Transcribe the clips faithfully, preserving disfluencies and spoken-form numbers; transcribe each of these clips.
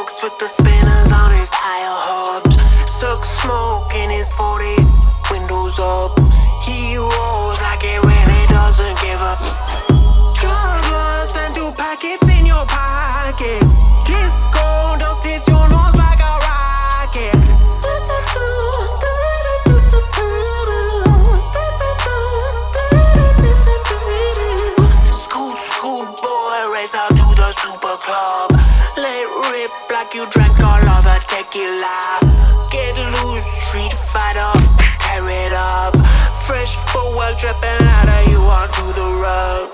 walks with the spinners on his tire hubs. Sucks smoke in his forty, windows up. He rolls like it really doesn't give up. Drug lust and two packets in your pocket. Disco dust hits your nose like a rocket. Scoot, scoot, boy, race out to the super club. Let rip like you drank all of the tequila. Get loose, street fighter, tear it up. Fresh for work, dripping out of you onto the rug.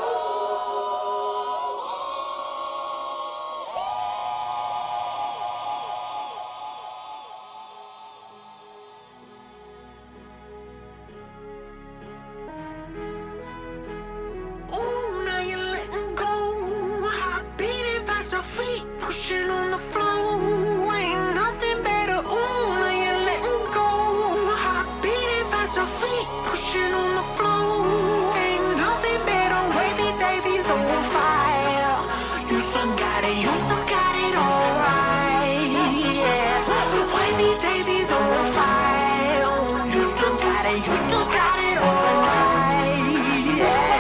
Ooh, now you're letting go. Heart beating fast, your feet pushing on the floor. Ain't nothing better. Ooh, now you're letting go. Heart beating fast, your feet pushing on the floor. Ain't nothing better. Wavy Davies on fire. You still got it, you still got it all right. Yeah. Wavy Davies on fire. You still got it, you still got it all right. Yeah.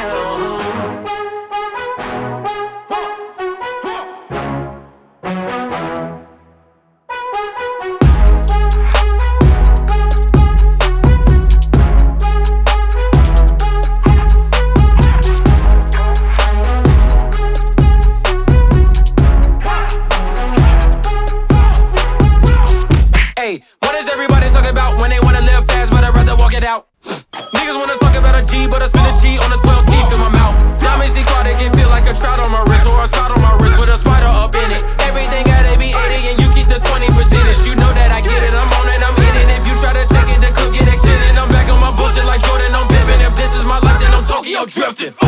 Hey, what is everybody talking about when they wanna live fast, but I'd rather walk it out? Niggas wanna talk about a G, but I spin a G on the twelve teeth in my mouth. Diamonds aquatic, it feel like a trout on my wrist, or a spot on my wrist with a spider up in it. Everything gotta be eighty and you keep the twenty percentage. You know that I get it, I'm on it, I'm in it. If you try to take it, the clip get extended. I'm back on my bullshit like Jordan, I'm pimping. If this is my life, then I'm Tokyo drifting.